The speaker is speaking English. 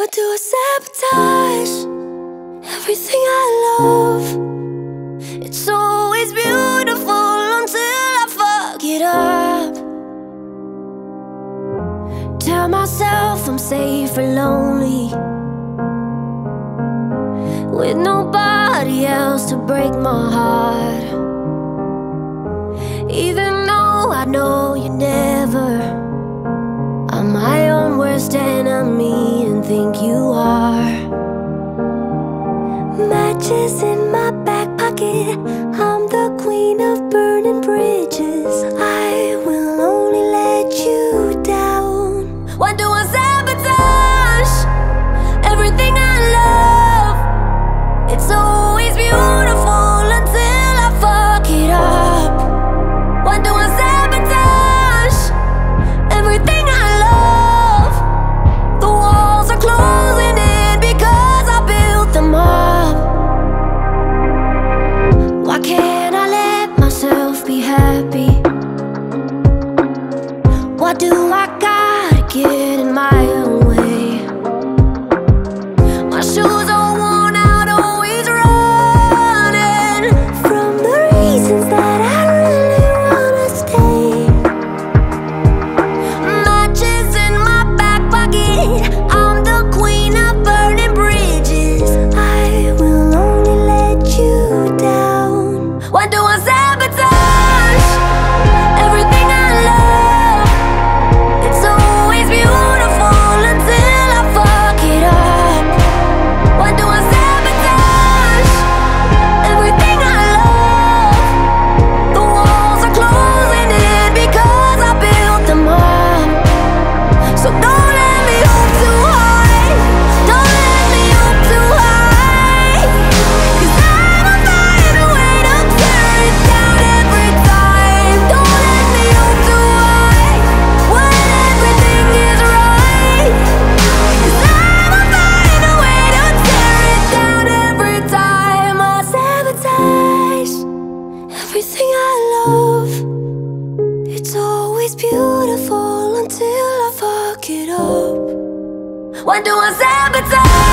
Why do I sabotage everything I love? It's always beautiful until I fuck it up. Tell myself I'm safe or lonely, with nobody else to break my heart. Even though I know you never, I'm my own worst enemy and think you are. Matches in my back pocket, I'm the queen of burning bridges. I will only let you down. Why do I sabotage everything I love? It's always beautiful until I fuck it up. Why do I sabotage everything I love? The walls are closing in because I built them up. Why can't I let myself be happy? Why do I gotta get in my own way? My shoes are worn out, always running from the reasons that I really wanna stay. Matches in my back pocket, I'm the queen of burning bridges. I will only let you down. Why do I sabotage everything I love? It's always beautiful until I fuck it up. Why do I sabotage everything I love? The walls are closing in because I built them up. So don't let me hope too high, don't let me hope too high, 'cause I'ma find a way to tear it down every time. Don't let me hope too high when everything is right, 'cause I'ma find a way to tear it down every time. I sabotage everything I love. It's always beautiful until I fuck it up. Why do I sabotage